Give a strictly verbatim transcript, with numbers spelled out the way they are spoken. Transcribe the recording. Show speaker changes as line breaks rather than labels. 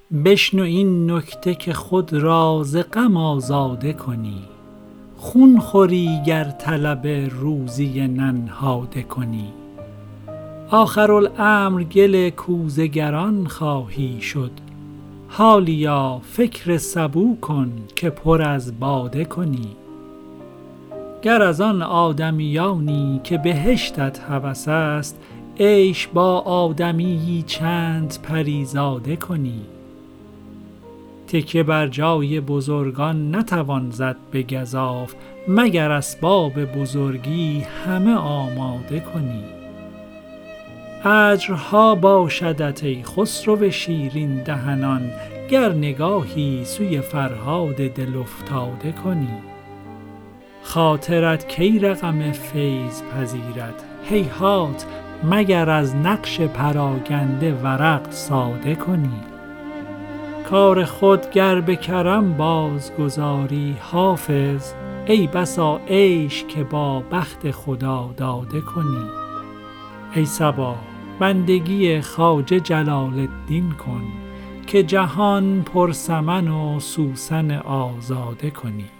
بشنو این نکته که خود را ز غم آزاده کنی، خون خوری گر طلب روزی ننهاده کنی. آخرالامر گل کوزه گران خواهی شد، حالیا فکر سبو کن که پر از باده کنی. گر از آن آدمیانی که بهشتت هوس است، عیش با آدمیی چند پریزاده کنی. تکیه بر جای بزرگان نتوان زد به گزاف، مگر اسباب بزرگی همه آماده کنی. اجرها باشدت ای خسرو شیرین دهنان، گر نگاهی سوی فرهاد دل افتاده کنی. خاطرت کی رقم فیض پذیرد، هیهات مگر از نقش پراگنده ورق ساده کنی. کار خود گر به کرم بازگذاری حافظ، ای بسا عیش که با بخت خدا داده کنی. ای صبا بندگی خواجه جلال الدین کن، که جهان پر سمن و سوسن آزاده کنی.